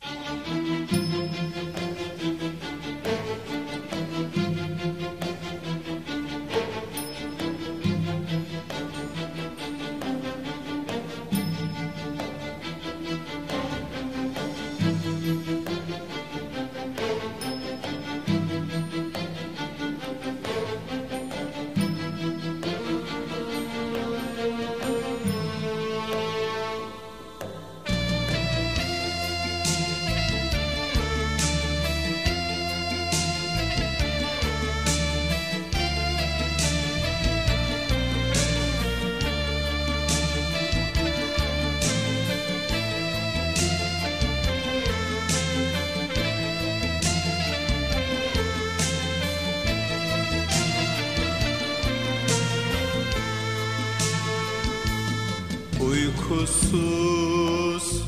Uykusuz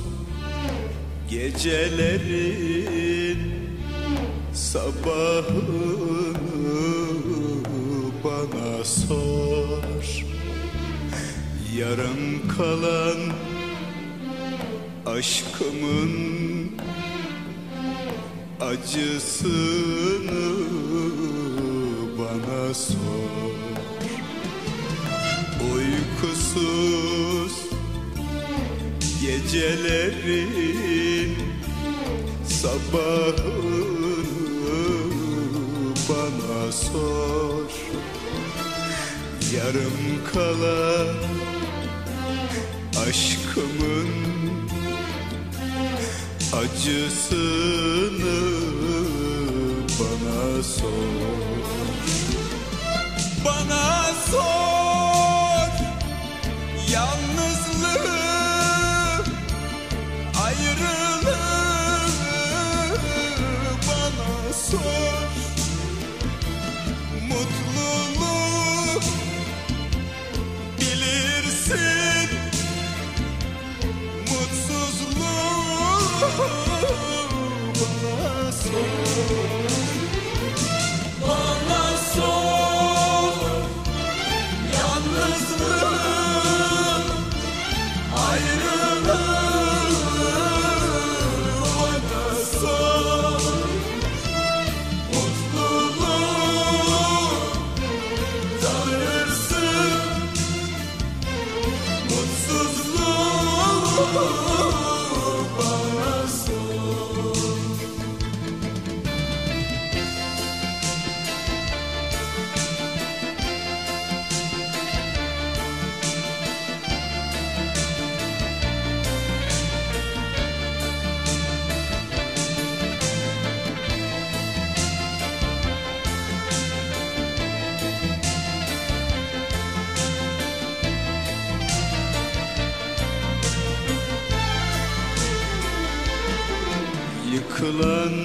gecelerin sabahını bana sor. Yarım kalan aşkımın acısını bana sor. Uykusuz gecelerin sabahını bana sor. Yarım kalan aşkımın acısını bana sor. Bana sor yalnızlığı, ayrılığı bana sor. Mutluluğu bilirsin, mutsuzluğu bana sor. Bana sor yalnızlığı, ayrılığı bana sor. Mutluluğu tanırsın, mutsuzluğu bana sor. Yıkılan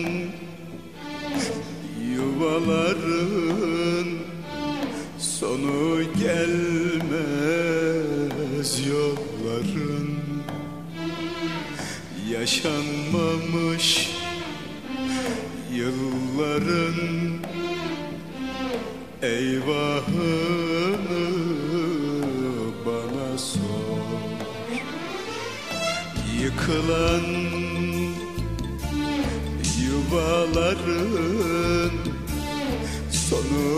yuvaların sonu gelmez yolların. Yaşanmamış yılların eyvahını bana sor. Yıkılan yuvaların sonu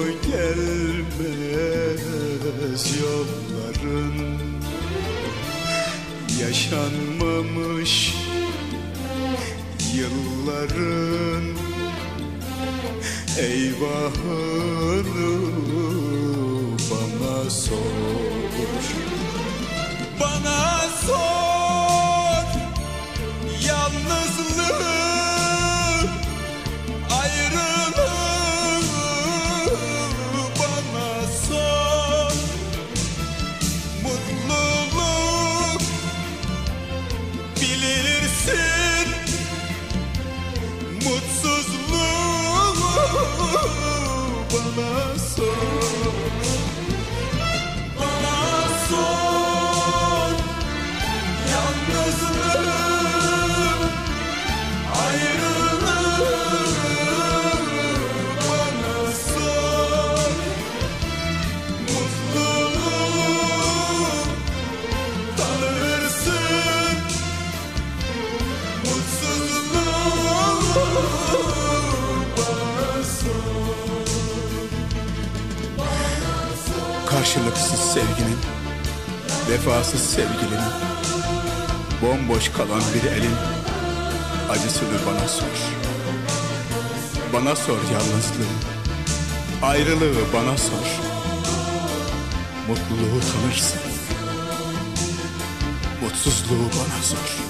gelmez yolların. Yaşanmamış yılların eyvahını bana sor. Bana sor yalnızlığı, ayrılığı bana sor. Mutluluk bilirsin, mutsuzluğu bana sor. Bana sor Karşılıksız sevginin, vefasız sevgilinin, bomboş kalan bir elin acısını bana sor. Bana sor yalnızlığı, ayrılığı bana sor. Mutluluğu tanırsın, mutsuzluğu bana sor.